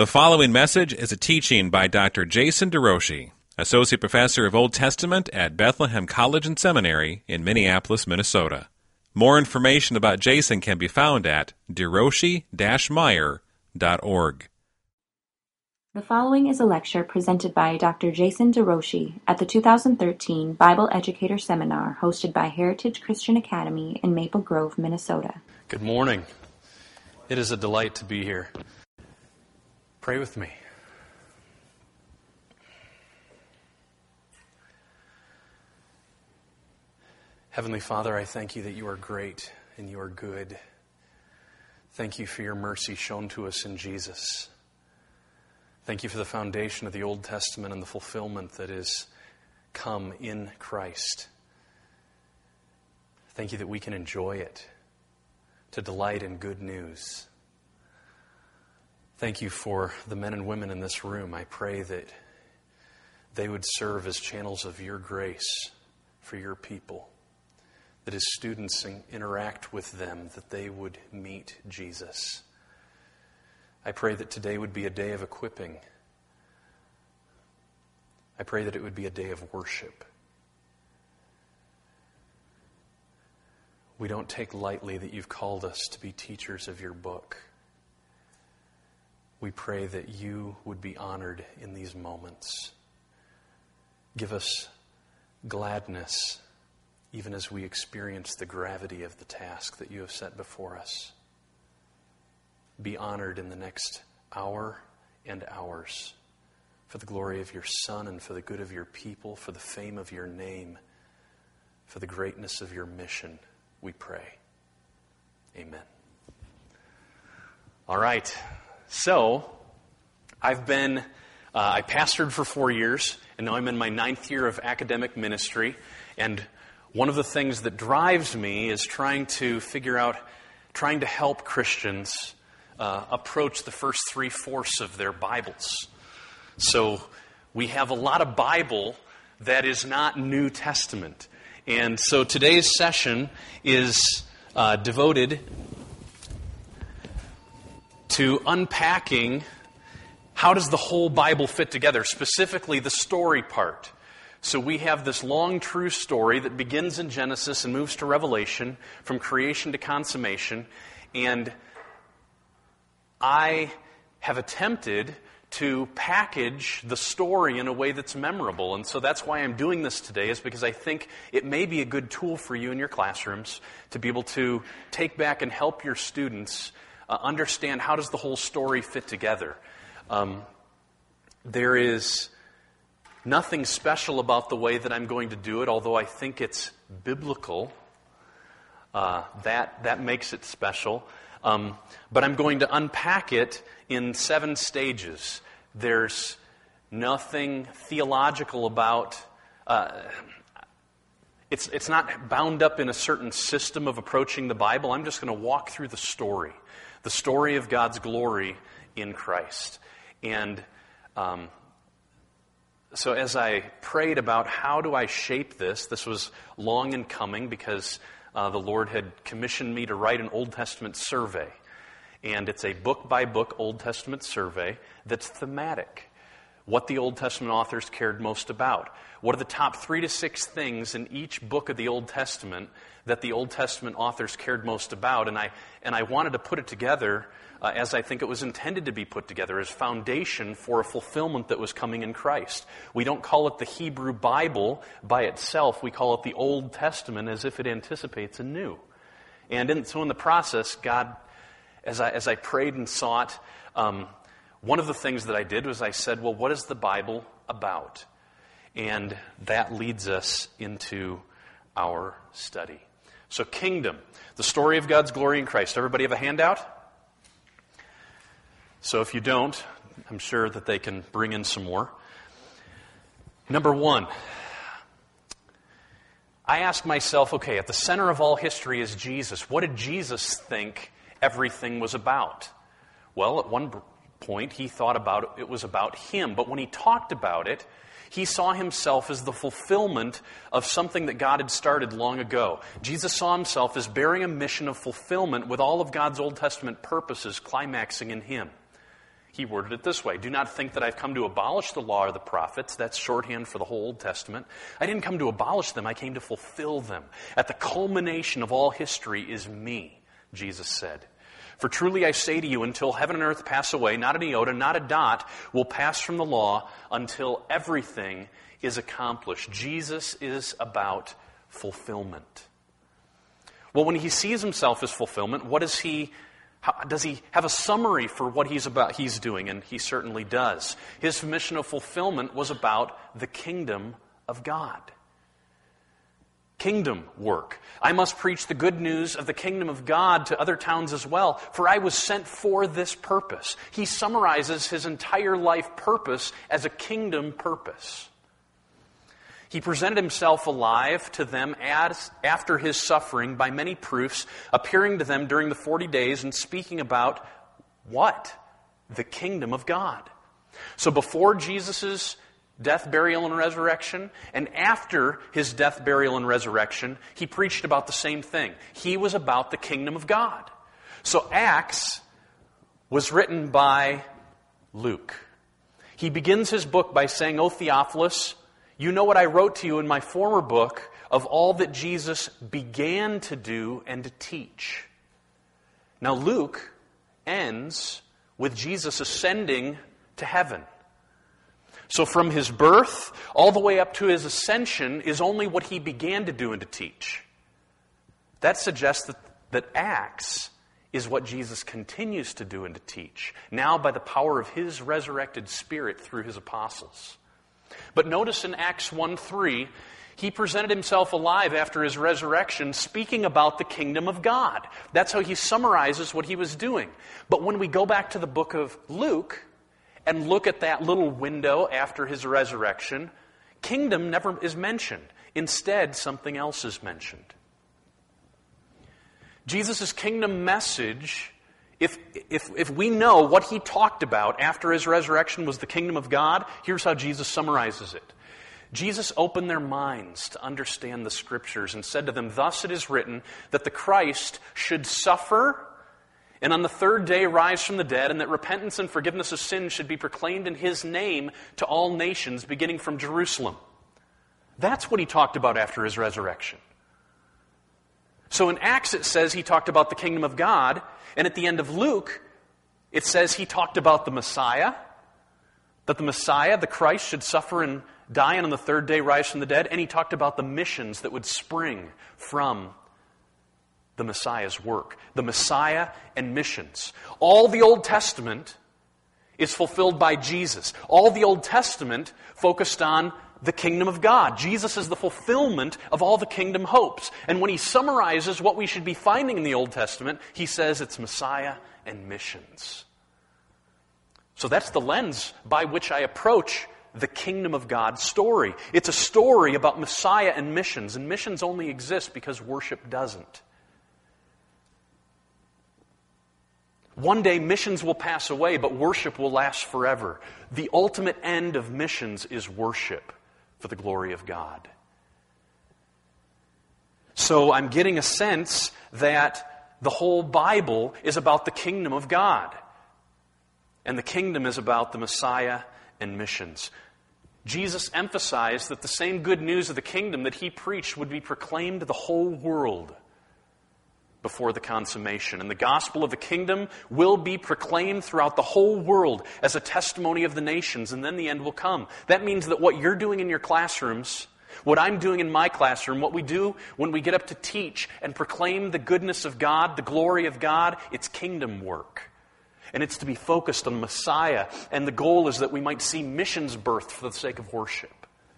The following message is a teaching by Dr. Jason DeRouchie, Associate Professor of Old Testament at Bethlehem College and Seminary in Minneapolis, Minnesota. More information about Jason can be found at derouchie-meyer.org. The following is a lecture presented by Dr. Jason DeRouchie at the 2013 Bible Educator Seminar hosted by Heritage Christian Academy in Maple Grove, Minnesota. Good morning. It is a delight to be here. Pray with me. Heavenly Father, I thank you that you are great and you are good. Thank you for your mercy shown to us in Jesus. Thank you for the foundation of the Old Testament and the fulfillment that is come in Christ. Thank you that we can enjoy it, to delight in good news. Thank you for the men and women in this room. I pray that they would serve as channels of your grace for your people, that as students interact with them, that they would meet Jesus. I pray that today would be a day of equipping. I pray that it would be a day of worship. We don't take lightly that you've called us to be teachers of your book. We pray that you would be honored in these moments. Give us gladness, even as we experience the gravity of the task that you have set before us. Be honored in the next hour and hours for the glory of your Son and for the good of your people, for the fame of your name, for the greatness of your mission, we pray. Amen. All right. So, I pastored for 4 years, and now I'm in my 9th year of academic ministry, and one of the things that drives me is trying to help Christians approach the first 3/4 of their Bibles. So, we have a lot of Bible that is not New Testament. And so today's session is devoted to unpacking how does the whole Bible fit together, specifically the story part. So we have this long, true story that begins in Genesis and moves to Revelation, from creation to consummation. And I have attempted to package the story in a way that's memorable. And so that's why I'm doing this today, is because I think it may be a good tool for you in your classrooms to be able to take back and help your students understand how does the whole story fit together. There is nothing special about the way that I'm going to do it, although I think it's biblical. That makes it special. But I'm going to unpack it in 7 stages. There's nothing theological about... It's not bound up in a certain system of approaching the Bible. I'm just going to walk through the story of God's glory in Christ. And so as I prayed about how do I shape this was long in coming because the Lord had commissioned me to write an Old Testament survey. And it's a book-by-book Old Testament survey that's thematic. What the Old Testament authors cared most about. What are the top 3 to 6 things in each book of the Old Testament that the Old Testament authors cared most about? And I wanted to put it together as I think it was intended to be put together, as foundation for a fulfillment that was coming in Christ. We don't call it the Hebrew Bible by itself. We call it the Old Testament as if it anticipates a new. And so in the process, God, as I prayed and sought, one of the things that I did was I said, well, what is the Bible about? And that leads us into our study. So kingdom, the story of God's glory in Christ. Everybody have a handout? So if you don't, I'm sure that they can bring in some more. Number 1, I asked myself, okay, at the center of all history is Jesus. What did Jesus think everything was about? Well, at one point, he thought it was about him. But when he talked about it, he saw himself as the fulfillment of something that God had started long ago. Jesus saw himself as bearing a mission of fulfillment with all of God's Old Testament purposes climaxing in him. He worded it this way: do not think that I've come to abolish the law or the prophets. That's shorthand for the whole Old Testament. I didn't come to abolish them. I came to fulfill them. At the culmination of all history is me, Jesus said. For truly I say to you, until heaven and earth pass away, not an iota, not a dot will pass from the law until everything is accomplished. Jesus is about fulfillment. Well, when he sees himself as fulfillment, does he have a summary for what he's doing? And he certainly does. His mission of fulfillment was about the kingdom of God. Kingdom work. I must preach the good news of the kingdom of God to other towns as well, for I was sent for this purpose. He summarizes his entire life purpose as a kingdom purpose. He presented himself alive to them after his suffering by many proofs, appearing to them during the 40 days and speaking about what? The kingdom of God. So before Jesus' death, burial, and resurrection, and after his death, burial, and resurrection, he preached about the same thing. He was about the kingdom of God. So Acts was written by Luke. He begins his book by saying, O Theophilus, you know what I wrote to you in my former book of all that Jesus began to do and to teach. Now Luke ends with Jesus ascending to heaven. So from his birth all the way up to his ascension is only what he began to do and to teach. That suggests that Acts is what Jesus continues to do and to teach, now by the power of his resurrected Spirit through his apostles. But notice in Acts 1:3, he presented himself alive after his resurrection, speaking about the kingdom of God. That's how he summarizes what he was doing. But when we go back to the book of Luke and look at that little window after his resurrection, kingdom never is mentioned. Instead, something else is mentioned. Jesus' kingdom message, if we know what he talked about after his resurrection was the kingdom of God, here's how Jesus summarizes it. Jesus opened their minds to understand the Scriptures and said to them, thus it is written that the Christ should suffer and on the third day rise from the dead, and that repentance and forgiveness of sins should be proclaimed in his name to all nations, beginning from Jerusalem. That's what he talked about after his resurrection. So in Acts it says he talked about the kingdom of God, and at the end of Luke it says he talked about the Messiah, that the Messiah, the Christ, should suffer and die and on the third day rise from the dead, and he talked about the missions that would spring from the Messiah's work. The Messiah and missions. All the Old Testament is fulfilled by Jesus. All the Old Testament focused on the kingdom of God. Jesus is the fulfillment of all the kingdom hopes. And when he summarizes what we should be finding in the Old Testament, he says it's Messiah and missions. So that's the lens by which I approach the kingdom of God story. It's a story about Messiah and missions only exist because worship doesn't. One day missions will pass away, but worship will last forever. The ultimate end of missions is worship for the glory of God. So I'm getting a sense that the whole Bible is about the kingdom of God. And the kingdom is about the Messiah and missions. Jesus emphasized that the same good news of the kingdom that he preached would be proclaimed to the whole world before the consummation. And the gospel of the kingdom will be proclaimed throughout the whole world as a testimony of the nations, and then the end will come. That means that what you're doing in your classrooms, what I'm doing in my classroom, what we do when we get up to teach and proclaim the goodness of God, the glory of God, it's kingdom work. And it's to be focused on Messiah, and the goal is that we might see missions birthed for the sake of worship.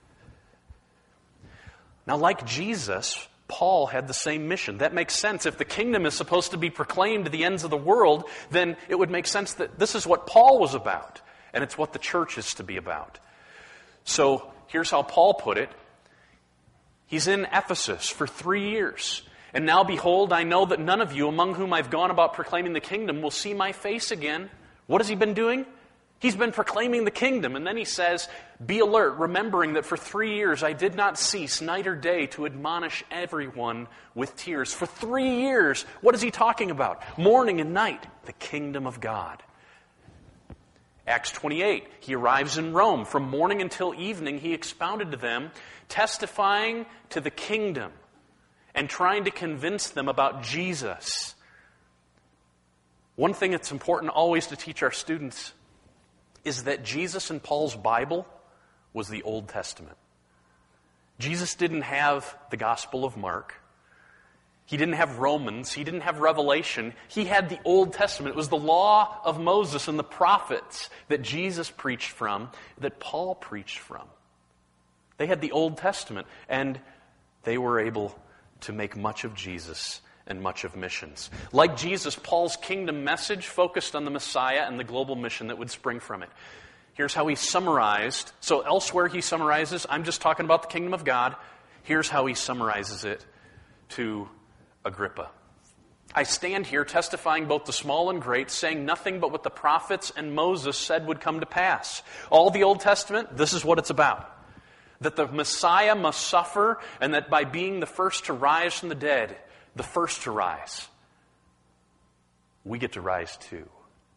Now, like Jesus, Paul had the same mission. That makes sense. If the kingdom is supposed to be proclaimed to the ends of the world, then it would make sense that this is what Paul was about, and it's what the church is to be about. So here's how Paul put it. He's in Ephesus for 3 years. And now behold, I know that none of you among whom I've gone about proclaiming the kingdom will see my face again. What has he been doing? He's been proclaiming the kingdom. And then he says, be alert, remembering that for 3 years I did not cease night or day to admonish everyone with tears. For 3 years, what is he talking about? Morning and night, the kingdom of God. Acts 28, he arrives in Rome. From morning until evening, he expounded to them, testifying to the kingdom and trying to convince them about Jesus. One thing that's important always to teach our students is that Jesus and Paul's Bible was the Old Testament. Jesus didn't have the Gospel of Mark. He didn't have Romans. He didn't have Revelation. He had the Old Testament. It was the law of Moses and the prophets that Jesus preached from, that Paul preached from. They had the Old Testament, and they were able to make much of Jesus and much of missions. Like Jesus, Paul's kingdom message focused on the Messiah and the global mission that would spring from it. Here's how he summarized. So elsewhere he summarizes, I'm just talking about the kingdom of God. Here's how he summarizes it to Agrippa. I stand here testifying both the small and great, saying nothing but what the prophets and Moses said would come to pass. All the Old Testament, this is what it's about. That the Messiah must suffer, and that by being the first to rise from the dead, the first to rise, we get to rise too.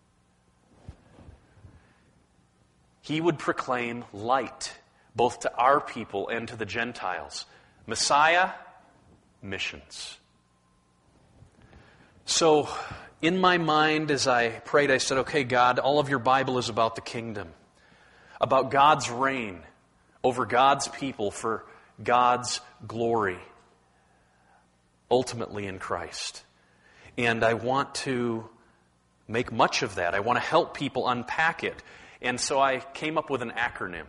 He would proclaim light, both to our people and to the Gentiles. Messiah, missions. So, in my mind, as I prayed, I said, okay, God, all of your Bible is about the kingdom, about God's reign over God's people for God's glory, ultimately in Christ. And I want to make much of that. I want to help people unpack it. And so I came up with an acronym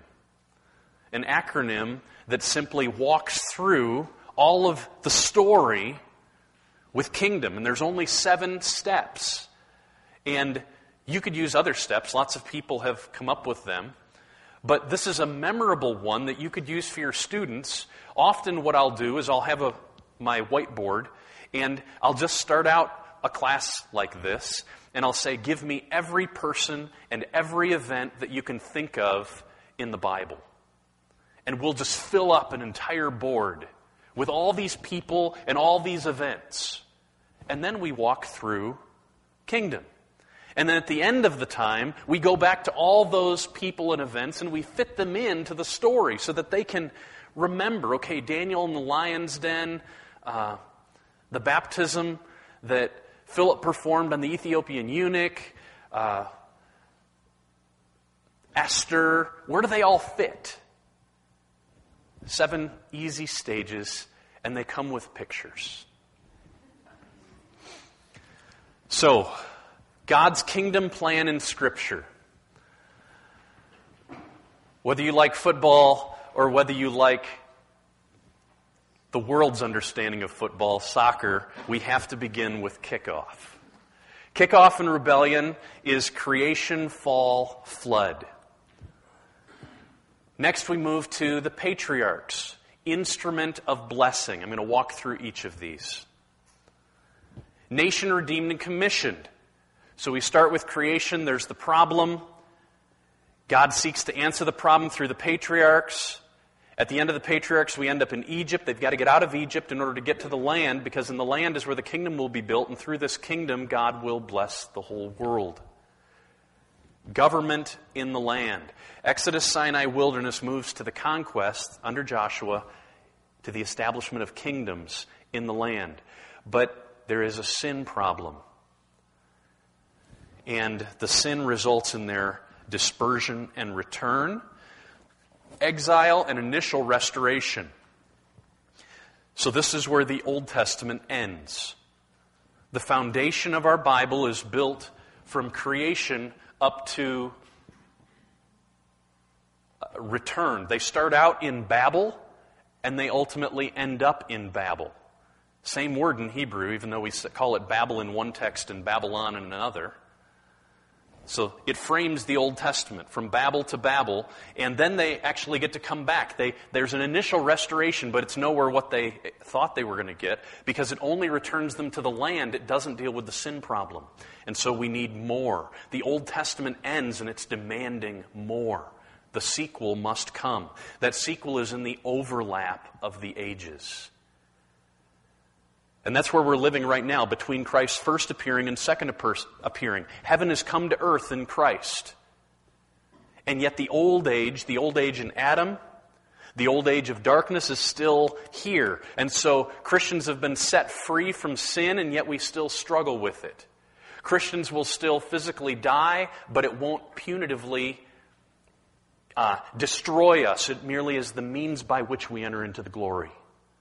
that simply walks through all of the story with kingdom. And there's only 7 steps. And you could use other steps. Lots of people have come up with them. But this is a memorable one that you could use for your students. Often what I'll do is I'll have my whiteboard, and I'll just start out a class like this, and I'll say, give me every person and every event that you can think of in the Bible. And we'll just fill up an entire board with all these people and all these events. And then we walk through kingdom. And then at the end of the time, we go back to all those people and events and we fit them into the story so that they can remember, okay, Daniel in the lion's den, the baptism that Philip performed on the Ethiopian eunuch, Esther, where do they all fit? 7 easy stages, and they come with pictures. So, God's kingdom plan in Scripture. Whether you like football or whether you like the world's understanding of football, soccer, we have to begin with kickoff. Kickoff in rebellion is creation, fall, flood. Next we move to the patriarchs, instrument of blessing. I'm going to walk through each of these. Nation redeemed and commissioned. So we start with creation, there's the problem. God seeks to answer the problem through the patriarchs. At the end of the patriarchs, we end up in Egypt. They've got to get out of Egypt in order to get to the land, because in the land is where the kingdom will be built, and through this kingdom, God will bless the whole world. Government in the land. Exodus, Sinai, wilderness moves to the conquest under Joshua, to the establishment of kingdoms in the land. But there is a sin problem. And the sin results in their dispersion and return, exile and initial restoration. So this is where the Old Testament ends. The foundation of our Bible is built from creation up to return. They start out in Babel, and they ultimately end up in Babel. Same word in Hebrew, even though we call it Babel in one text and Babylon in another. So it frames the Old Testament from Babel to Babel, and then they actually get to come back. There's an initial restoration, but it's nowhere what they thought they were going to get, because it only returns them to the land. It doesn't deal with the sin problem. And so we need more. The Old Testament ends, and it's demanding more. The sequel must come. That sequel is in the overlap of the ages. And that's where we're living right now, between Christ's first appearing and second appearing. Heaven has come to earth in Christ. And yet the old age in Adam, the old age of darkness is still here. And so Christians have been set free from sin, and yet we still struggle with it. Christians will still physically die, but it won't punitively destroy us. It merely is the means by which we enter into the glory.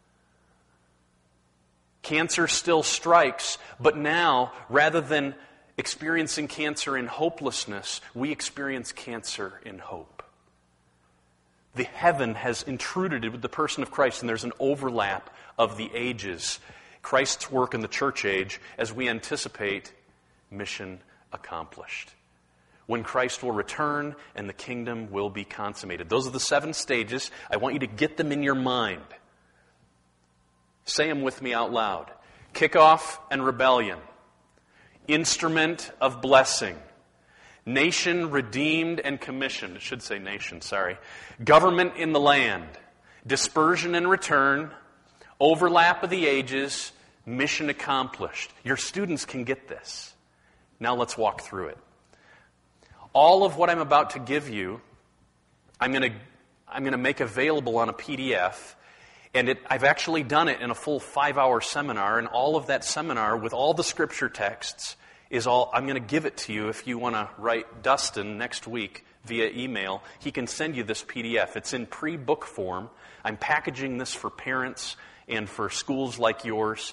Cancer still strikes, but now, rather than experiencing cancer in hopelessness, we experience cancer in hope. The heaven has intruded with the person of Christ, and there's an overlap of the ages. Christ's work in the church age as we anticipate mission accomplished. When Christ will return and the kingdom will be consummated. Those are the 7 stages. I want you to get them in your mind. Say them with me out loud. Kickoff and rebellion. Instrument of blessing. Nation redeemed and commissioned. It should say nation, sorry. Government in the land. Dispersion and return. Overlap of the ages. Mission accomplished. Your students can get this. Now let's walk through it. All of what I'm about to give you, I'm going to make available on a PDF. And I've actually done it in a full 5-hour seminar, and all of that seminar with all the scripture texts I'm going to give it to you if you want to write Dustin next week via email. He can send you this PDF. It's in pre-book form. I'm packaging this for parents and for schools like yours.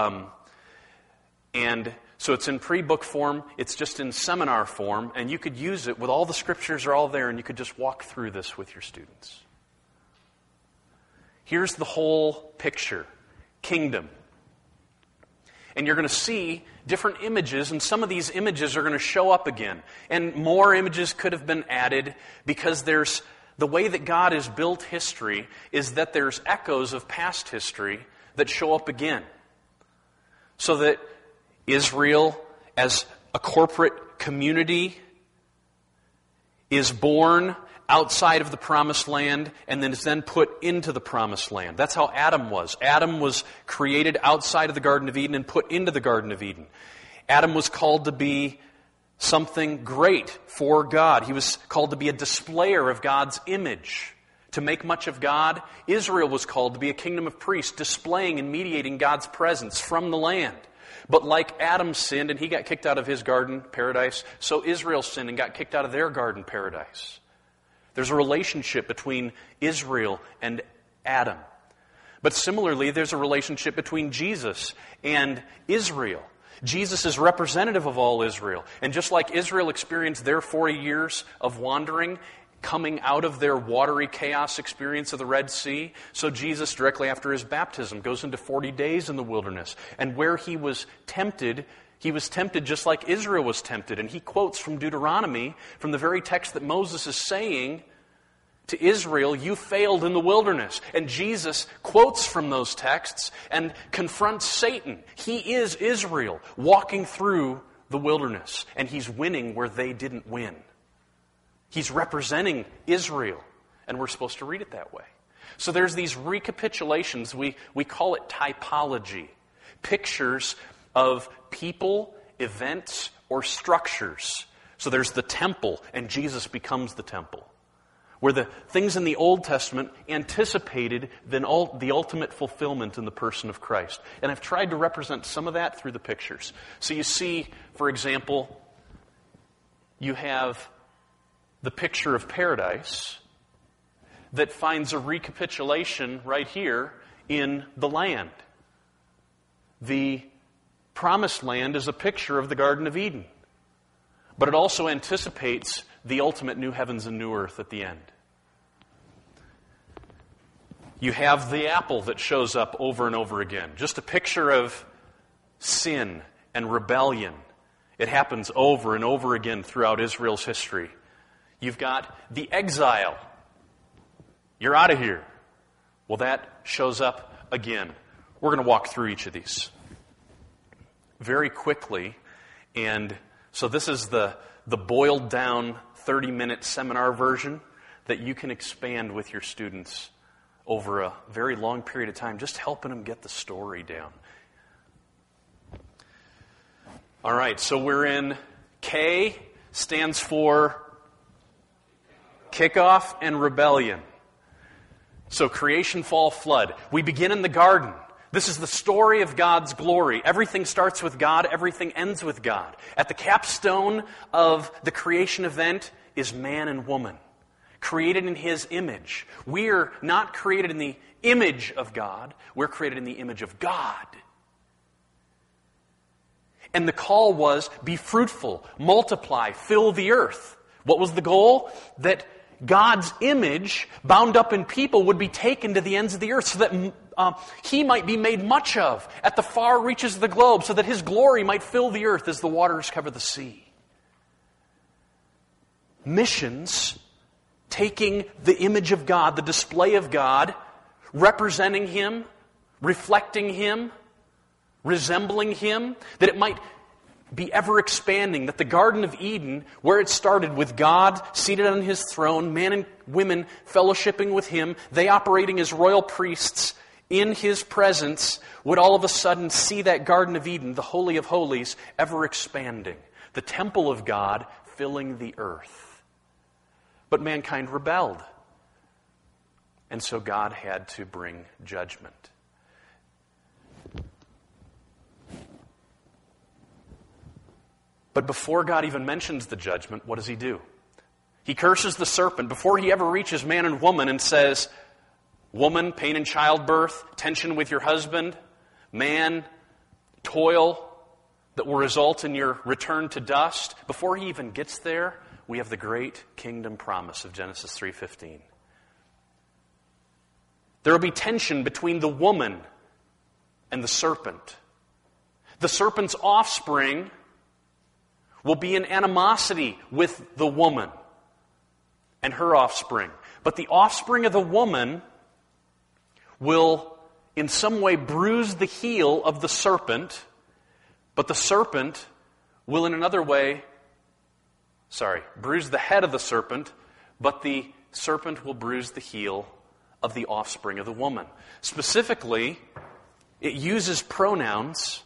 And so it's in pre-book form. It's just in seminar form, and you could use it with all the scriptures are all there, and you could just walk through this with your students. Here's the whole picture. Kingdom. And you're going to see different images, and some of these images are going to show up again. And more images could have been added because the way that God has built history is that there's echoes of past history that show up again. So that Israel, as a corporate community, is born outside of the promised land and then is then put into the promised land. That's how Adam was. Adam was created outside of the Garden of Eden and put into the Garden of Eden. Adam was called to be something great for God. He was called to be a displayer of God's image, to make much of God. Israel was called to be a kingdom of priests, displaying and mediating God's presence from the land. But like Adam sinned and he got kicked out of his garden paradise, so Israel sinned and got kicked out of their garden paradise. There's a relationship between Israel and Adam. But similarly, there's a relationship between Jesus and Israel. Jesus is representative of all Israel. And just like Israel experienced their 40 years of wandering, coming out of their watery chaos experience of the Red Sea, so Jesus, directly after his baptism, goes into 40 days in the wilderness. And where he was tempted just like Israel was tempted. And he quotes from Deuteronomy, from the very text that Moses is saying to Israel, you failed in the wilderness. And Jesus quotes from those texts and confronts Satan. He is Israel walking through the wilderness. And he's winning where they didn't win. He's representing Israel. And we're supposed to read it that way. So there's these recapitulations. We call it typology. Pictures of people, events, or structures. So there's the temple, and Jesus becomes the temple. Where the things in the Old Testament anticipated the ultimate fulfillment in the person of Christ. And I've tried to represent some of that through the pictures. So you see, for example, you have the picture of paradise that finds a recapitulation right here in the land. The promised land is a picture of the Garden of Eden. But it also anticipates the ultimate new heavens and new earth at the end. You have the apple that shows up over and over again. Just a picture of sin and rebellion. It happens over and over again throughout Israel's history. You've got the exile. You're out of here. Well, that shows up again. We're going to walk through each of these very quickly. And so this is the boiled down 30-minute seminar version that you can expand with your students over a very long period of time, just helping them get the story down. All right, so we're in K, stands for kickoff and rebellion. So creation, fall, flood. We begin in the garden. This is the story of God's glory. Everything starts with God. Everything ends with God. At the capstone of the creation event is man and woman, created in His image. We're not created in the image of God. We're created in the image of God. And the call was, be fruitful, multiply, fill the earth. What was the goal? That God's image, bound up in people, would be taken to the ends of the earth so that He might be made much of at the far reaches of the globe, so that His glory might fill the earth as the waters cover the sea. Missions, taking the image of God, the display of God, representing Him, reflecting Him, resembling Him, that it might be ever expanding, that the Garden of Eden, where it started with God seated on His throne, man and women fellowshipping with Him, they operating as royal priests in His presence, would all of a sudden see that Garden of Eden, the Holy of Holies, ever expanding, the temple of God filling the earth. But mankind rebelled, and so God had to bring judgment. But before God even mentions the judgment, what does He do? He curses the serpent before He ever reaches man and woman and says, woman, pain in childbirth, tension with your husband, man, toil that will result in your return to dust. Before He even gets there, we have the great kingdom promise of Genesis 3:15. There will be tension between the woman and the serpent. The serpent's offspring will be in animosity with the woman and her offspring. But the offspring of the woman will in some way bruise the heel of the serpent, but the serpent will in another way, bruise the head of the serpent, but the serpent will bruise the heel of the offspring of the woman. Specifically, it uses pronouns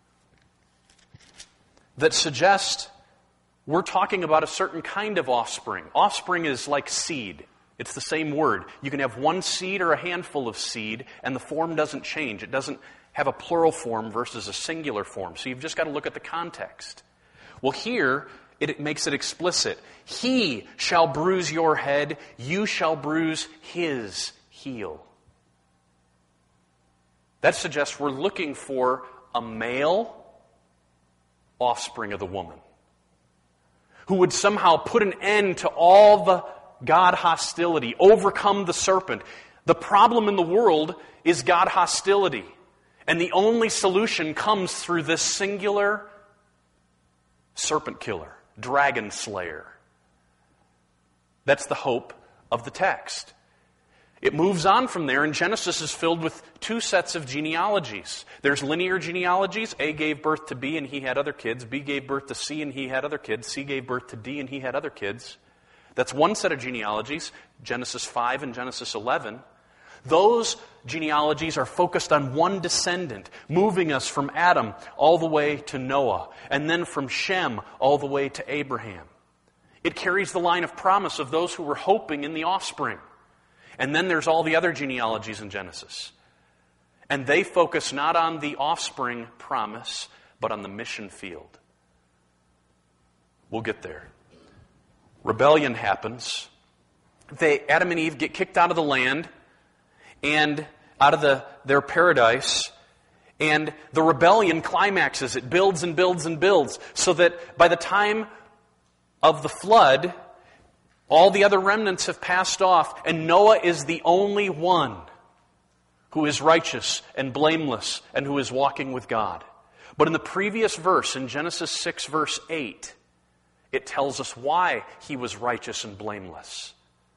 that suggest we're talking about a certain kind of offspring. Offspring is like seed. It's the same word. You can have one seed or a handful of seed, and the form doesn't change. It doesn't have a plural form versus a singular form. So you've just got to look at the context. Well, here, it makes it explicit. He shall bruise your head, you shall bruise his heel. That suggests we're looking for a male offspring of the woman who would somehow put an end to all the God hostility, overcome the serpent. The problem in the world is God hostility. And the only solution comes through this singular serpent killer, dragon slayer. That's the hope of the text. It moves on from there, and Genesis is filled with two sets of genealogies. There's linear genealogies. A gave birth to B and he had other kids. B gave birth to C and he had other kids. C gave birth to D and he had other kids. That's one set of genealogies, Genesis 5 and Genesis 11. Those genealogies are focused on one descendant, moving us from Adam all the way to Noah, and then from Shem all the way to Abraham. It carries the line of promise of those who were hoping in the offspring. And then there's all the other genealogies in Genesis. And they focus not on the offspring promise, but on the mission field. We'll get there. Rebellion happens. Adam and Eve get kicked out of the land and out of their paradise. And the rebellion climaxes. It builds and builds and builds. So that by the time of the flood, all the other remnants have passed off, and Noah is the only one who is righteous and blameless and who is walking with God. But in the previous verse, in Genesis 6, verse 8, it tells us why he was righteous and blameless.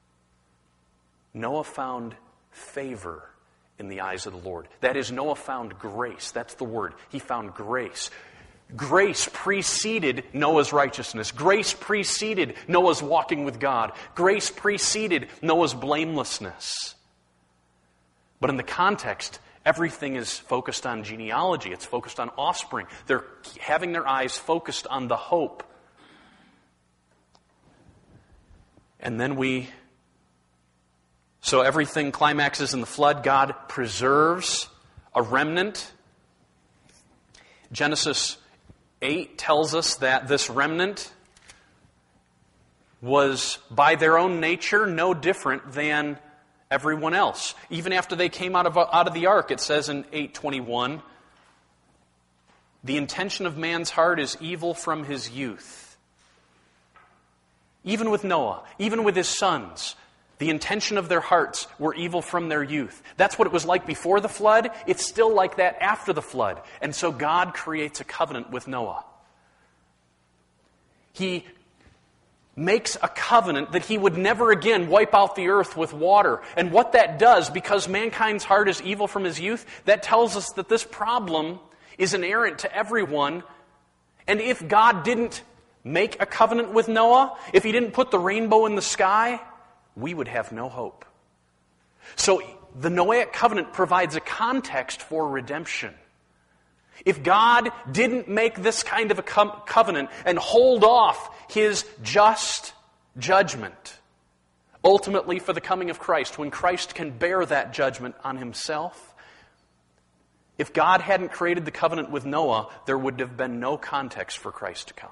Noah found favor in the eyes of the Lord. That is, Noah found grace. That's the word. He found grace. Grace preceded Noah's righteousness. Grace preceded Noah's walking with God. Grace preceded Noah's blamelessness. But in the context, everything is focused on genealogy. It's focused on offspring. They're having their eyes focused on the hope. And then we So everything climaxes in the flood. God preserves a remnant. Genesis 8 tells us that this remnant was, by their own nature, no different than everyone else. Even after they came out of the ark, it says in 8:21, the intention of man's heart is evil from his youth. Even with Noah, even with his sons, the intention of their hearts were evil from their youth. That's what it was like before the flood. It's still like that after the flood. And so God creates a covenant with Noah. He makes a covenant that he would never again wipe out the earth with water. And what that does, because mankind's heart is evil from his youth, that tells us that this problem is inerrant to everyone. And if God didn't make a covenant with Noah, if he didn't put the rainbow in the sky, we would have no hope. So the Noahic covenant provides a context for redemption. If God didn't make this kind of a covenant and hold off his just judgment, ultimately for the coming of Christ, when Christ can bear that judgment on himself, if God hadn't created the covenant with Noah, there would have been no context for Christ to come.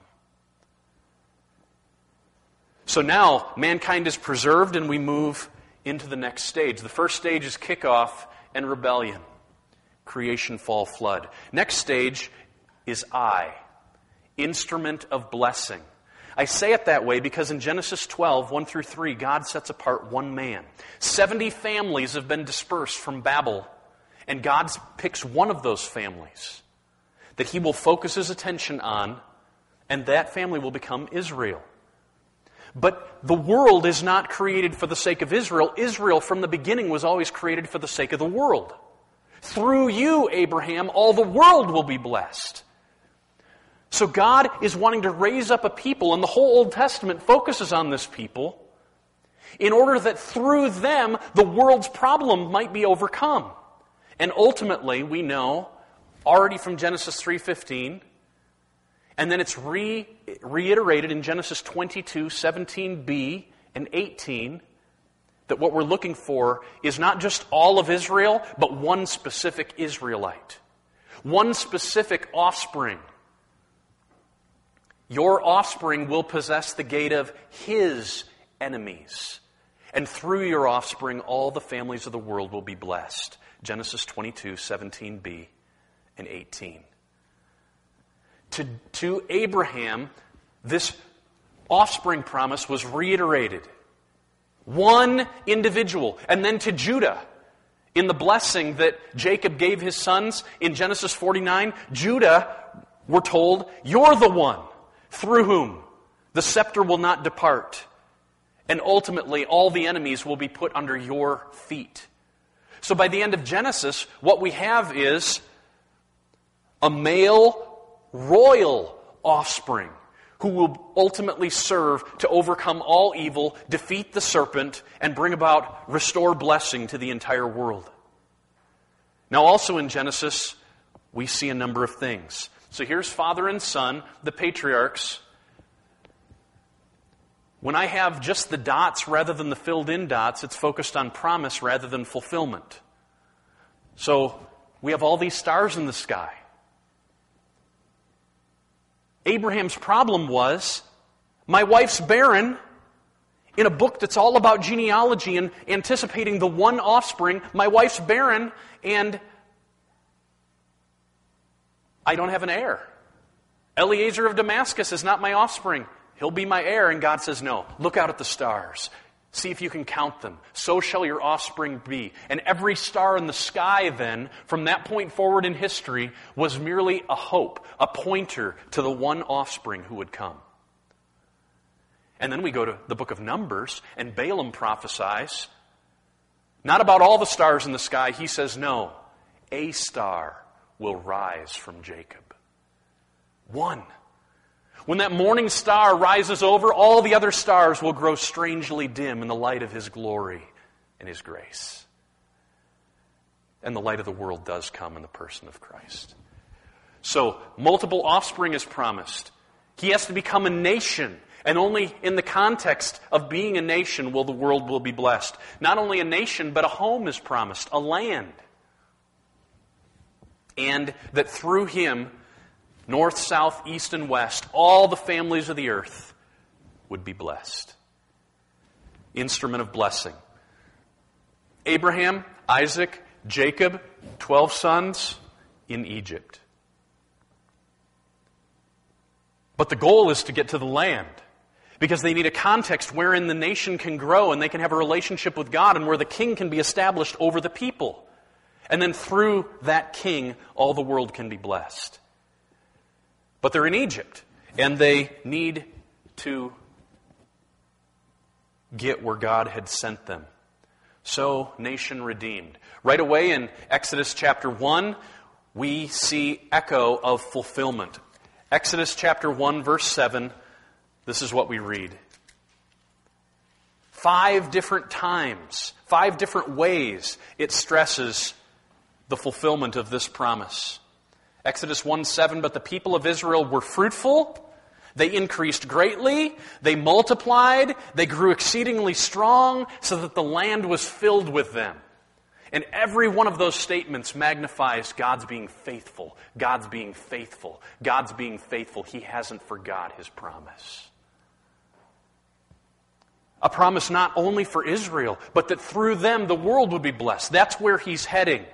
So now, mankind is preserved and we move into the next stage. The first stage is kickoff and rebellion. Creation, fall, flood. Next stage is instrument of blessing. I say it that way because in Genesis 12, 1 through 3, God sets apart one man. 70 families have been dispersed from Babel, and God picks one of those families that he will focus his attention on, and that family will become Israel. But the world is not created for the sake of Israel. Israel, from the beginning, was always created for the sake of the world. Through you, Abraham, all the world will be blessed. So God is wanting to raise up a people, and the whole Old Testament focuses on this people, in order that through them, the world's problem might be overcome. And ultimately, we know, already from Genesis 3:15, and then it's reiterated in Genesis 22, 17b and 18, that what we're looking for is not just all of Israel, but one specific Israelite. One specific offspring. Your offspring will possess the gate of his enemies. And through your offspring, all the families of the world will be blessed. Genesis 22, 17b and 18. To Abraham, this offspring promise was reiterated. One individual. And then to Judah, in the blessing that Jacob gave his sons in Genesis 49, Judah, we're told, you're the one through whom the scepter will not depart. And ultimately, all the enemies will be put under your feet. So by the end of Genesis, what we have is a male royal offspring who will ultimately serve to overcome all evil, defeat the serpent, and bring about, restore blessing to the entire world. Now also in Genesis, we see a number of things. So here's father and son, the patriarchs. When I have just the dots rather than the filled in dots, it's focused on promise rather than fulfillment. So we have all these stars in the sky. Abraham's problem was, my wife's barren. In a book that's all about genealogy and anticipating the one offspring, my wife's barren and I don't have an heir. Eliezer of Damascus is not my offspring. He'll be my heir. And God says, no, look out at the stars. See if you can count them. So shall your offspring be. And every star in the sky then, from that point forward in history, was merely a hope, a pointer to the one offspring who would come. And then we go to the book of Numbers, and Balaam prophesies, not about all the stars in the sky. He says, no, a star will rise from Jacob. One. When that morning star rises over, all the other stars will grow strangely dim in the light of His glory and His grace. And the light of the world does come in the person of Christ. So, multiple offspring is promised. He has to become a nation. And only in the context of being a nation will the world will be blessed. Not only a nation, but a home is promised, a land. And that through him, north, south, east, and west, all the families of the earth would be blessed. Instrument of blessing. Abraham, Isaac, Jacob, 12 sons in Egypt. But the goal is to get to the land, because they need a context wherein the nation can grow and they can have a relationship with God and where the king can be established over the people. And then through that king, all the world can be blessed. But they're in Egypt, and they need to get where God had sent them. So, nation redeemed. Right away in Exodus chapter 1, we see echo of fulfillment. Exodus chapter 1, verse 7, this is what we read. 5 different times, 5 different ways it stresses the fulfillment of this promise. Exodus 1:7, but the people of Israel were fruitful, they increased greatly, they multiplied, they grew exceedingly strong, so that the land was filled with them. And every one of those statements magnifies God's being faithful, God's being faithful, God's being faithful. He hasn't forgot His promise. A promise not only for Israel, but that through them the world would be blessed. That's where He's heading.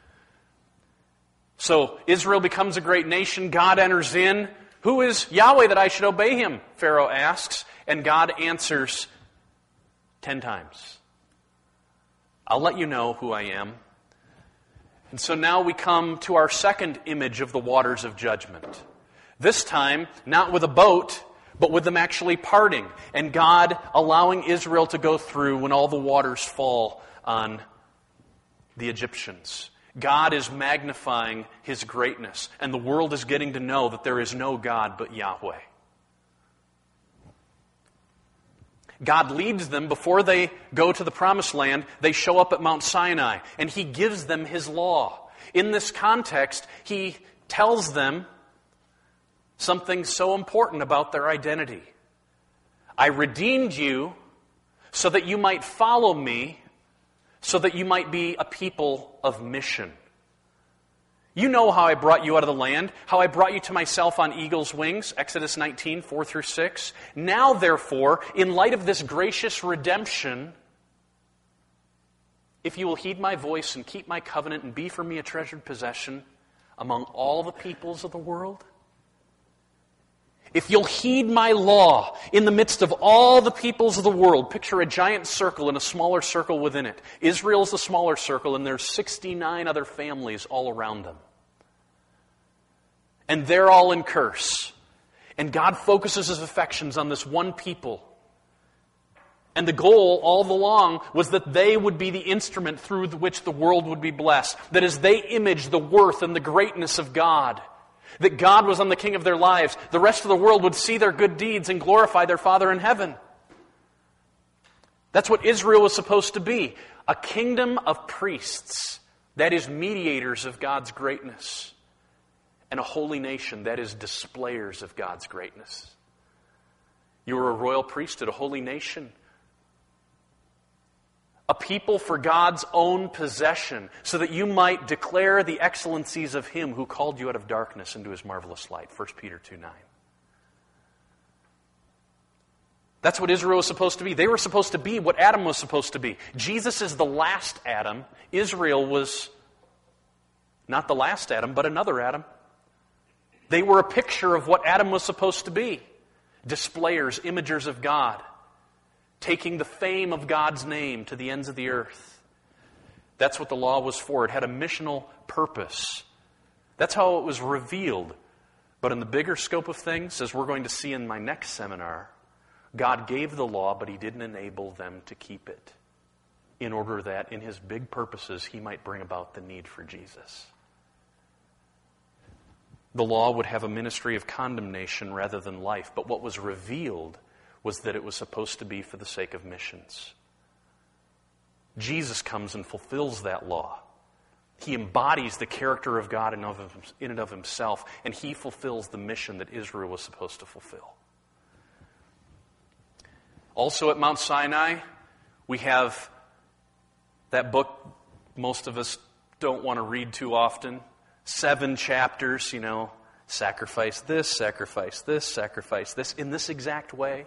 So Israel becomes a great nation. God enters in. Who is Yahweh that I should obey Him? Pharaoh asks. And God answers 10 times. I'll let you know who I am. And so now we come to our second image of the waters of judgment. This time, not with a boat, but with them actually parting. And God allowing Israel to go through when all the waters fall on the Egyptians. God is magnifying His greatness, and the world is getting to know that there is no God but Yahweh. God leads them before they go to the promised land. They show up at Mount Sinai, and He gives them His law. In this context, He tells them something so important about their identity. I redeemed you so that you might follow me, so that you might be a people of mission. You know how I brought you out of the land, how I brought you to myself on eagle's wings, Exodus 19, 4-6. Now, therefore, in light of this gracious redemption, if you will heed my voice and keep my covenant and be for me a treasured possession among all the peoples of the world, if you'll heed my law in the midst of all the peoples of the world, picture a giant circle and a smaller circle within it. Israel's the smaller circle, and there's 69 other families all around them. And they're all in curse. And God focuses His affections on this one people. And the goal all along was that they would be the instrument through which the world would be blessed. That as they image the worth and the greatness of God, that God was on the king of their lives, the rest of the world would see their good deeds and glorify their Father in heaven. That's what Israel was supposed to be. A kingdom of priests, that is mediators of God's greatness. And a holy nation, that is displayers of God's greatness. You are a royal priesthood, a holy nation. A people for God's own possession, so that you might declare the excellencies of Him who called you out of darkness into His marvelous light. 1 Peter 2:9. That's what Israel was supposed to be. They were supposed to be what Adam was supposed to be. Jesus is the last Adam. Israel was not the last Adam, but another Adam. They were a picture of what Adam was supposed to be. Displayers, imagers of God. Taking the fame of God's name to the ends of the earth. That's what the law was for. It had a missional purpose. That's how it was revealed. But in the bigger scope of things, as we're going to see in my next seminar, God gave the law, but He didn't enable them to keep it, in order that in His big purposes He might bring about the need for Jesus. The law would have a ministry of condemnation rather than life, but what was revealed was that it was supposed to be for the sake of missions. Jesus comes and fulfills that law. He embodies the character of God in and of Himself, and He fulfills the mission that Israel was supposed to fulfill. Also at Mount Sinai, we have that book most of us don't want to read too often. 7 chapters, sacrifice this, sacrifice this, sacrifice this, in this exact way.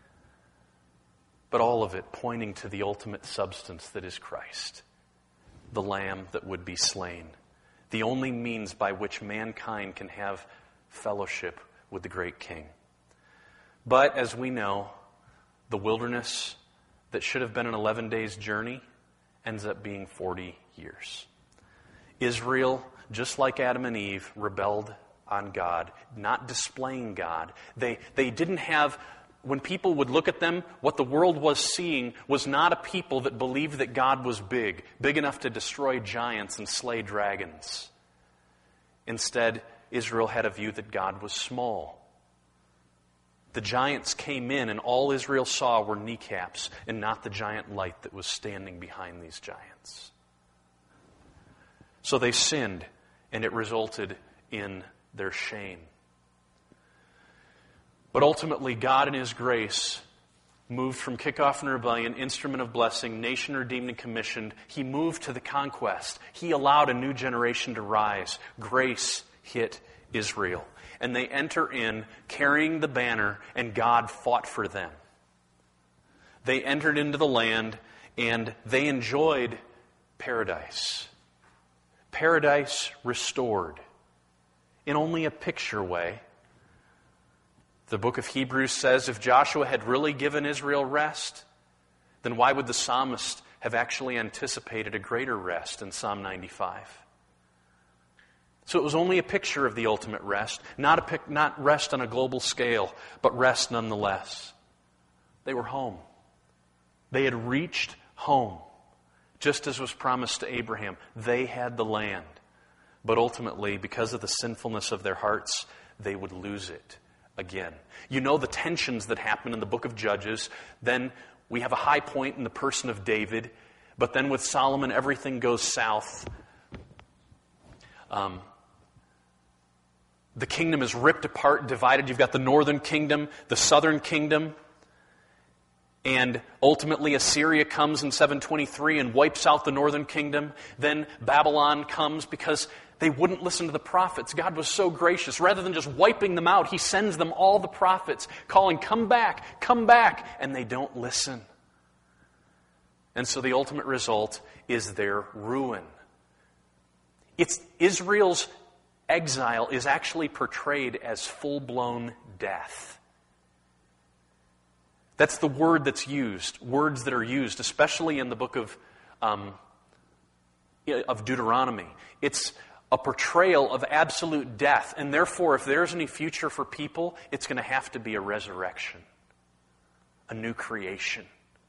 But all of it pointing to the ultimate substance that is Christ, the Lamb that would be slain, the only means by which mankind can have fellowship with the great King. But as we know, the wilderness that should have been an 11 days journey ends up being 40 years. Israel, just like Adam and Eve, rebelled on God, not displaying God. They didn't have, when people would look at them, what the world was seeing was not a people that believed that God was big enough to destroy giants and slay dragons. Instead, Israel had a view that God was small. The giants came in, and all Israel saw were kneecaps and not the giant light that was standing behind these giants. So they sinned, and it resulted in their shame. But ultimately, God in His grace moved from kickoff and rebellion, instrument of blessing, nation redeemed and commissioned. He moved to the conquest. He allowed a new generation to rise. Grace hit Israel. And they enter in carrying the banner, and God fought for them. They entered into the land, and they enjoyed paradise. Paradise restored. In only a picture way. The book of Hebrews says if Joshua had really given Israel rest, then why would the psalmist have actually anticipated a greater rest in Psalm 95? So it was only a picture of the ultimate rest, not rest on a global scale, but rest nonetheless. They were home. They had reached home, just as was promised to Abraham. They had the land. But ultimately, because of the sinfulness of their hearts, they would lose it again. You know the tensions that happen in the book of Judges. Then we have a high point in the person of David. But then with Solomon, everything goes south. The kingdom is ripped apart, divided. You've got the northern kingdom, the southern kingdom. And ultimately Assyria comes in 723 and wipes out the northern kingdom. Then Babylon comes because they wouldn't listen to the prophets. God was so gracious. Rather than just wiping them out, He sends them all the prophets, calling, come back, and they don't listen. And so the ultimate result is their ruin. It's Israel's exile is actually portrayed as full-blown death. That's the word that's used, words that are used, especially in the book of Deuteronomy. It's a portrayal of absolute death, and therefore, if there's any future for people, it's going to have to be a resurrection, a new creation.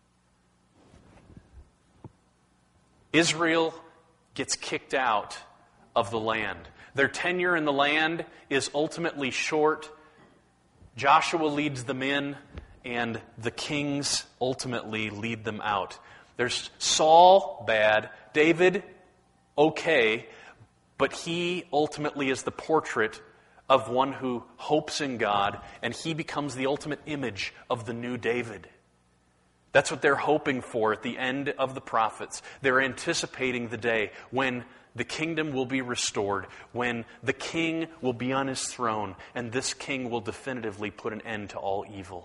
Israel gets kicked out of the land. Their tenure in the land is ultimately short. Joshua leads them in, and the kings ultimately lead them out. There's Saul, bad. David, okay. But he ultimately is the portrait of one who hopes in God, and he becomes the ultimate image of the new David. That's what they're hoping for at the end of the prophets. They're anticipating the day when the kingdom will be restored, when the king will be on his throne, and this king will definitively put an end to all evil.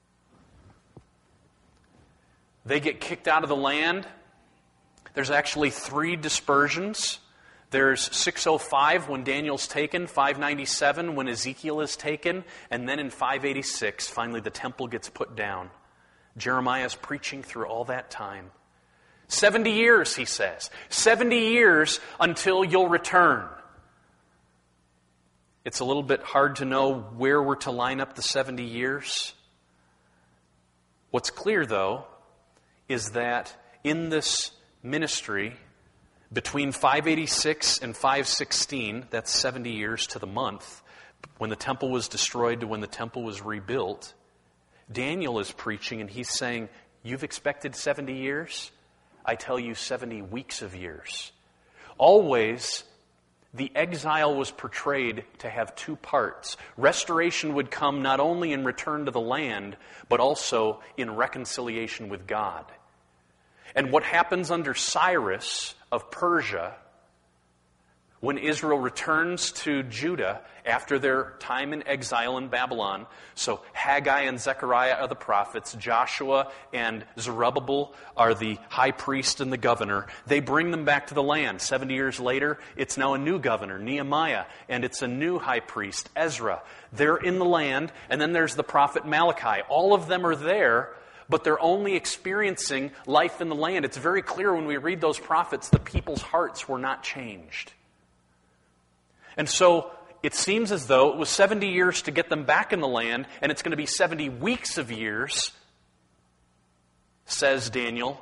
They get kicked out of the land. There's actually 3 dispersions. There's 605 when Daniel's taken, 597 when Ezekiel is taken, and then in 586, finally the temple gets put down. Jeremiah's preaching through all that time. 70 years, he says. 70 years until you'll return. It's a little bit hard to know where we're to line up the 70 years. What's clear, though, is that in this ministry, between 586 and 516, that's 70 years to the month, when the temple was destroyed to when the temple was rebuilt, Daniel is preaching and he's saying, you've expected 70 years? I tell you 70 weeks of years. Always, the exile was portrayed to have two parts. Restoration would come not only in return to the land, but also in reconciliation with God. And what happens under Cyrus of Persia, when Israel returns to Judah after their time in exile in Babylon, so Haggai and Zechariah are the prophets, Joshua and Zerubbabel are the high priest and the governor. They bring them back to the land. 70 years later, it's now a new governor, Nehemiah, and it's a new high priest, Ezra. They're in the land, and then there's the prophet Malachi. All of them are there, but they're only experiencing life in the land. It's very clear when we read those prophets, the people's hearts were not changed. And so it seems as though it was 70 years to get them back in the land, and it's going to be 70 weeks of years, says Daniel,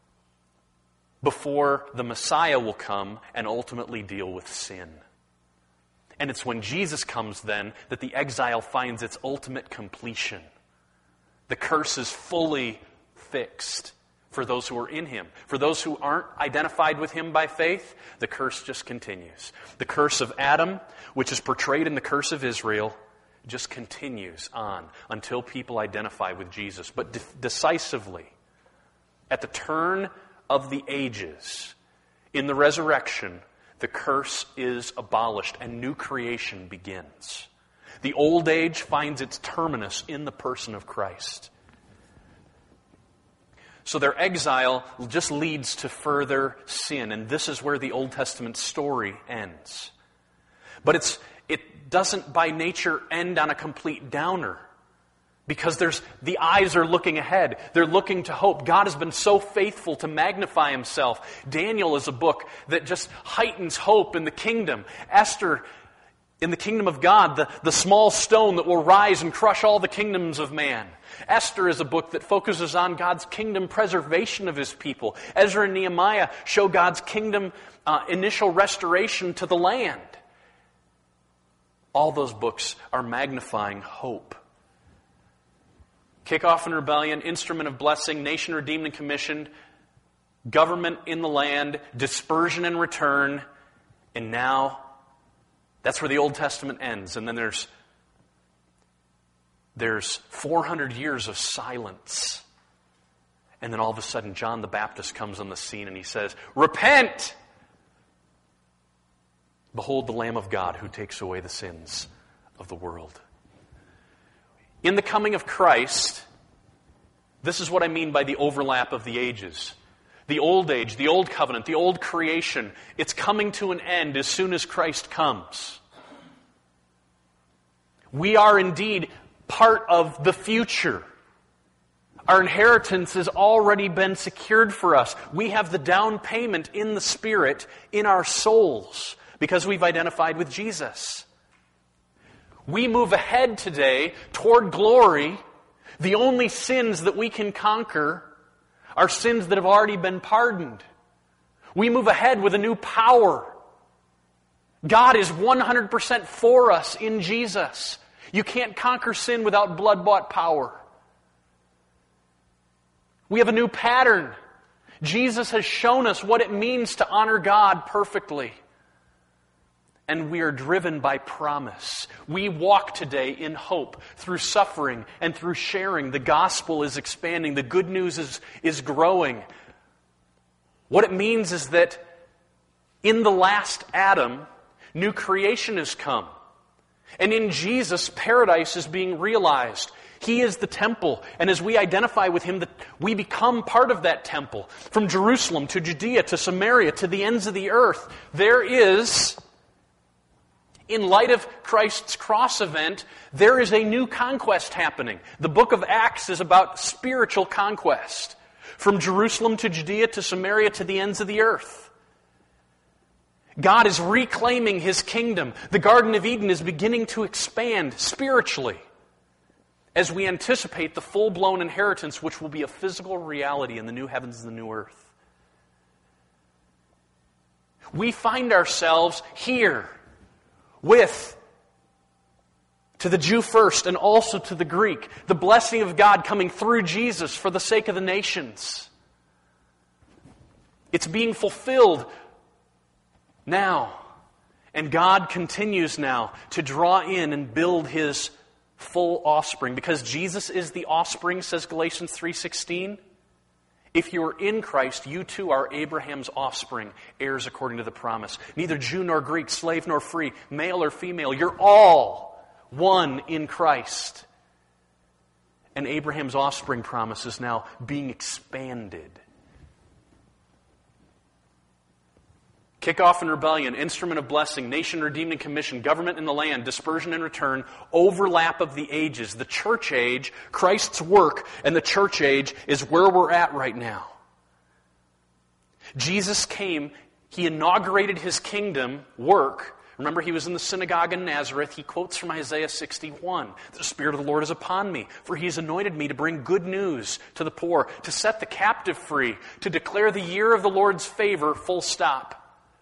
before the Messiah will come and ultimately deal with sin. And it's when Jesus comes then that the exile finds its ultimate completion. The curse is fully fixed for those who are in Him. For those who aren't identified with Him by faith, the curse just continues. The curse of Adam, which is portrayed in the curse of Israel, just continues on until people identify with Jesus. But decisively, at the turn of the ages, in the resurrection, the curse is abolished and new creation begins. The old age finds its terminus in the person of Christ. So their exile just leads to further sin, and this is where the Old Testament story ends. But it doesn't by nature end on a complete downer, because the eyes are looking ahead. They're looking to hope. God has been so faithful to magnify Himself. Daniel is a book that just heightens hope in the kingdom. Esther, in the kingdom of God, the small stone that will rise and crush all the kingdoms of man. Esther is a book that focuses on God's kingdom preservation of His people. Ezra and Nehemiah show God's kingdom initial restoration to the land. All those books are magnifying hope. Kickoff and rebellion, instrument of blessing, nation redeemed and commissioned, government in the land, dispersion and return, and now that's where the Old Testament ends. And then there's 400 years of silence. And then all of a sudden, John the Baptist comes on the scene and he says, "Repent! Behold the Lamb of God who takes away the sins of the world." In the coming of Christ, this is what I mean by the overlap of the ages. The old age, the old covenant, the old creation, it's coming to an end as soon as Christ comes. We are indeed part of the future. Our inheritance has already been secured for us. We have the down payment in the Spirit in our souls because we've identified with Jesus. We move ahead today toward glory. The only sins that we can conquer are sins that have already been pardoned. We move ahead with a new power. God is 100% for us in Jesus. You can't conquer sin without blood-bought power. We have a new pattern. Jesus has shown us what it means to honor God perfectly. And we are driven by promise. We walk today in hope through suffering and through sharing. The gospel is expanding. The good news is growing. What it means is that in the last Adam, new creation has come. And in Jesus, paradise is being realized. He is the temple, and as we identify with Him, we become part of that temple. From Jerusalem to Judea to Samaria to the ends of the earth, there is, in light of Christ's cross event, there is a new conquest happening. The book of Acts is about spiritual conquest. From Jerusalem to Judea to Samaria to the ends of the earth. God is reclaiming His kingdom. The Garden of Eden is beginning to expand spiritually as we anticipate the full-blown inheritance which will be a physical reality in the new heavens and the new earth. We find ourselves here with, to the Jew first and also to the Greek, the blessing of God coming through Jesus for the sake of the nations. It's being fulfilled now. And God continues now to draw in and build His full offspring. Because Jesus is the offspring, says Galatians 3:16. If you are in Christ, you too are Abraham's offspring, heirs according to the promise. Neither Jew nor Greek, slave nor free, male or female, you're all one in Christ. And Abraham's offspring promise is now being expanded. Kickoff and rebellion, instrument of blessing, nation redeemed and commission, government in the land, dispersion and return, overlap of the ages. The church age, Christ's work, and the church age is where we're at right now. Jesus came, He inaugurated His kingdom work. Remember, He was in the synagogue in Nazareth. He quotes from Isaiah 61. The Spirit of the Lord is upon me, for He has anointed me to bring good news to the poor, to set the captive free, to declare the year of the Lord's favor, full stop.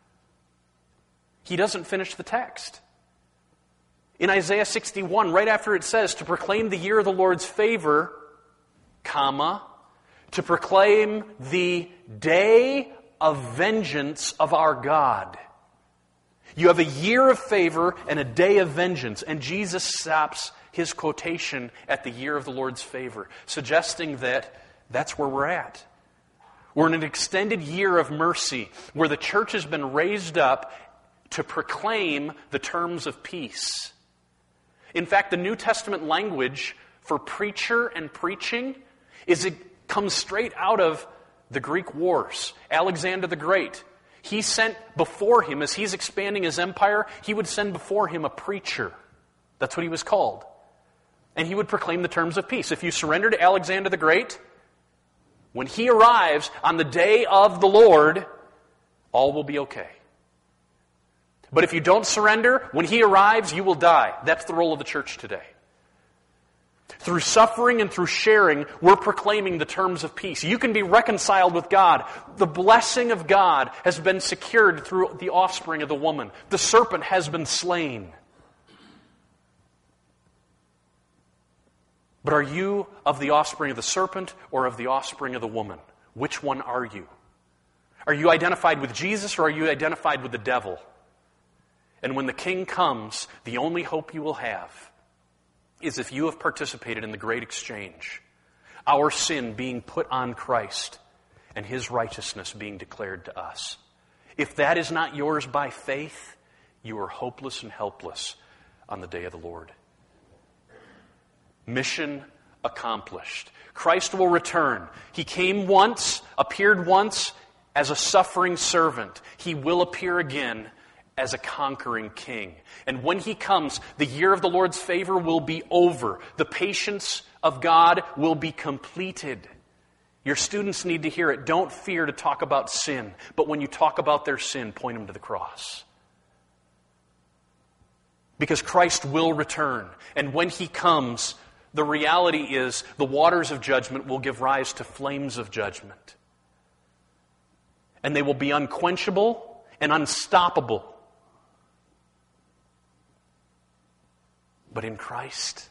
He doesn't finish the text. In Isaiah 61, right after it says, to proclaim the year of the Lord's favor, comma, to proclaim the day of vengeance of our God. You have a year of favor and a day of vengeance. And Jesus stops His quotation at the year of the Lord's favor, suggesting that that's where we're at. We're in an extended year of mercy where the church has been raised up to proclaim the terms of peace. In fact, the New Testament language for preacher and preaching comes straight out of the Greek wars. Alexander the Great, he sent before him, as he's expanding his empire, he would send before him a preacher. That's what he was called. And he would proclaim the terms of peace. If you surrender to Alexander the Great, when he arrives on the day of the Lord, all will be okay. But if you don't surrender, when He arrives, you will die. That's the role of the church today. Through suffering and through sharing, we're proclaiming the terms of peace. You can be reconciled with God. The blessing of God has been secured through the offspring of the woman. The serpent has been slain. But are you of the offspring of the serpent or of the offspring of the woman? Which one are you? Are you identified with Jesus or are you identified with the devil? And when the King comes, the only hope you will have is if you have participated in the great exchange, our sin being put on Christ and His righteousness being declared to us. If that is not yours by faith, you are hopeless and helpless on the day of the Lord. Mission accomplished. Christ will return. He came once, appeared once as a suffering servant. He will appear again as a conquering king. And when He comes, the year of the Lord's favor will be over. The patience of God will be completed. Your students need to hear it. Don't fear to talk about sin. But when you talk about their sin, point them to the cross. Because Christ will return. And when He comes, the reality is the waters of judgment will give rise to flames of judgment. And they will be unquenchable and unstoppable. But in Christ,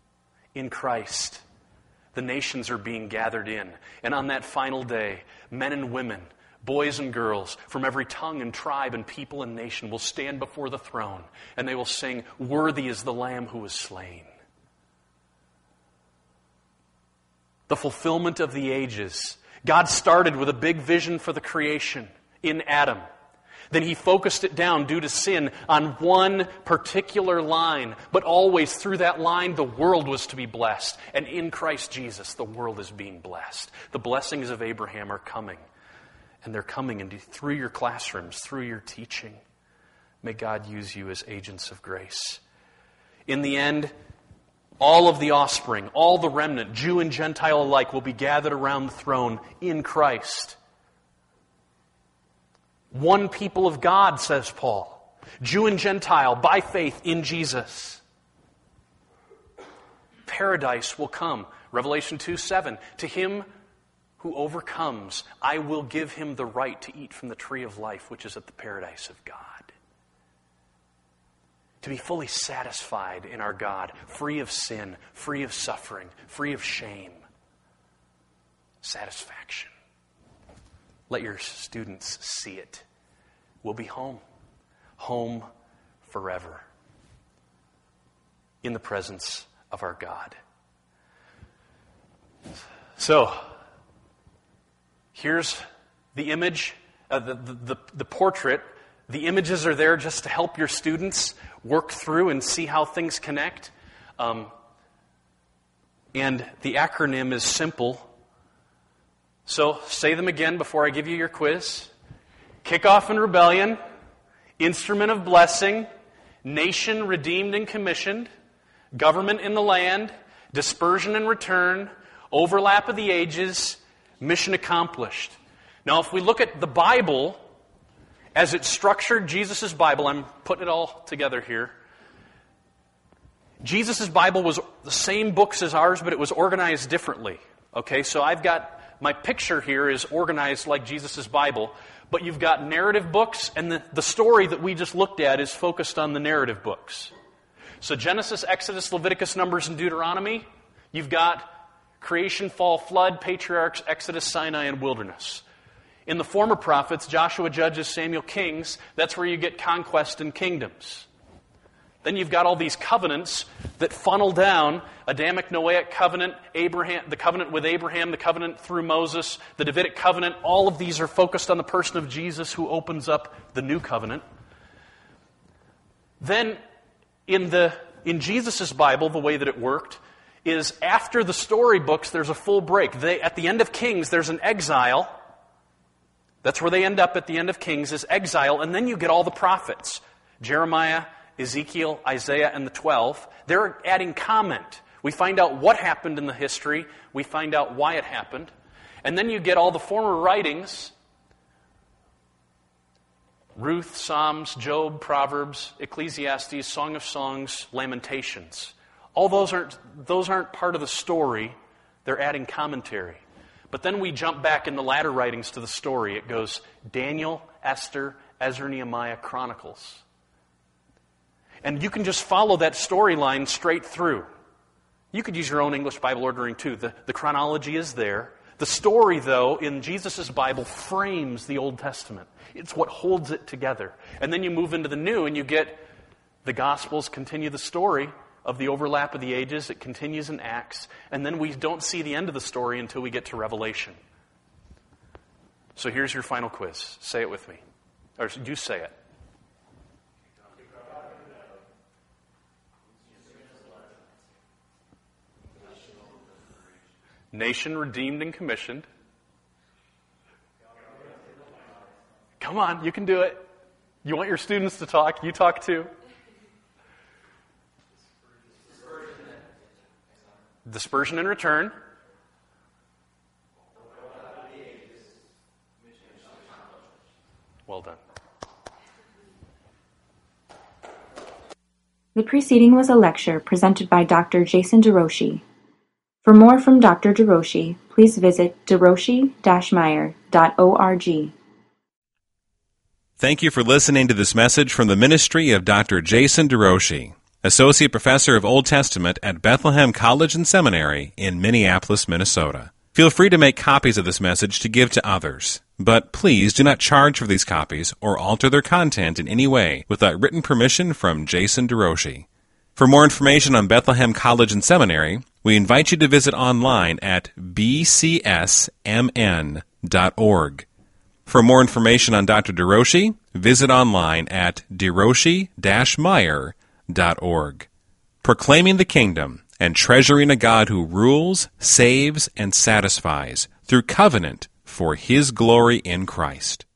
the nations are being gathered in. And on that final day, men and women, boys and girls from every tongue and tribe and people and nation will stand before the throne. And they will sing, "Worthy is the Lamb who was slain." The fulfillment of the ages. God started with a big vision for the creation in Adam. Then He focused it down due to sin on one particular line. But always through that line, the world was to be blessed. And in Christ Jesus, the world is being blessed. The blessings of Abraham are coming. And they're coming through your classrooms, through your teaching. May God use you as agents of grace. In the end, all of the offspring, all the remnant, Jew and Gentile alike, will be gathered around the throne in Christ. One people of God, says Paul. Jew and Gentile, by faith in Jesus. Paradise will come. Revelation 2:7. To him who overcomes, I will give him the right to eat from the tree of life, which is at the paradise of God. To be fully satisfied in our God, free of sin, free of suffering, free of shame. Satisfaction. Let your students see it. We'll be home. Home forever in the presence of our God. So, here's the image, the portrait. The images are there just to help your students work through and see how things connect. And the acronym is simple. So, say them again before I give you your quiz. Kickoff and rebellion, instrument of blessing, nation redeemed and commissioned, government in the land, dispersion and return, overlap of the ages, mission accomplished. Now, if we look at the Bible as it's structured, Jesus' Bible, I'm putting it all together here. Jesus' Bible was the same books as ours, but it was organized differently. Okay, so I've got, my picture here is organized like Jesus' Bible, but you've got narrative books, and the story that we just looked at is focused on the narrative books. So Genesis, Exodus, Leviticus, Numbers, and Deuteronomy, you've got creation, fall, flood, patriarchs, Exodus, Sinai, and wilderness. In the former prophets, Joshua, Judges, Samuel, Kings, that's where you get conquest and kingdoms. Then you've got all these covenants that funnel down: Adamic, Noahic covenant, Abraham, the covenant with Abraham, the covenant through Moses, the Davidic covenant. All of these are focused on the person of Jesus, who opens up the new covenant. Then in Jesus' Bible, the way that it worked is after the storybooks, there's a full break. At the end of Kings, there's an exile. That's where they end up at the end of Kings, is exile. And then you get all the prophets: Jeremiah, Ezekiel, Isaiah, and the 12. They're adding comment. We find out what happened in the history. We find out why it happened. And then you get all the former writings: Ruth, Psalms, Job, Proverbs, Ecclesiastes, Song of Songs, Lamentations. All those aren't part of the story. They're adding commentary. But then we jump back in the latter writings to the story. It goes Daniel, Esther, Ezra, Nehemiah, Chronicles. And you can just follow that storyline straight through. You could use your own English Bible ordering too. The chronology is there. The story, though, in Jesus' Bible frames the Old Testament. It's what holds it together. And then you move into the New and you get the Gospels continue the story of the overlap of the ages. It continues in Acts. And then we don't see the end of the story until we get to Revelation. So here's your final quiz. Say it with me. Or you say it. Nation redeemed and commissioned. Come on, you can do it. You want your students to talk, you talk too. Dispersion and return. Well done. The preceding was a lecture presented by Dr. Jason DeRouchie. For more from Dr. DeRouchie, please visit derouchie-meyer.org. Thank you for listening to this message from the ministry of Dr. Jason DeRouchie, Associate Professor of Old Testament at Bethlehem College and Seminary in Minneapolis, Minnesota. Feel free to make copies of this message to give to others, but please do not charge for these copies or alter their content in any way without written permission from Jason DeRouchie. For more information on Bethlehem College and Seminary, we invite you to visit online at bcsmn.org. For more information on Dr. DeRouchie, visit online at derouchie-meyer.org. Proclaiming the kingdom and treasuring a God who rules, saves, and satisfies through covenant for His glory in Christ.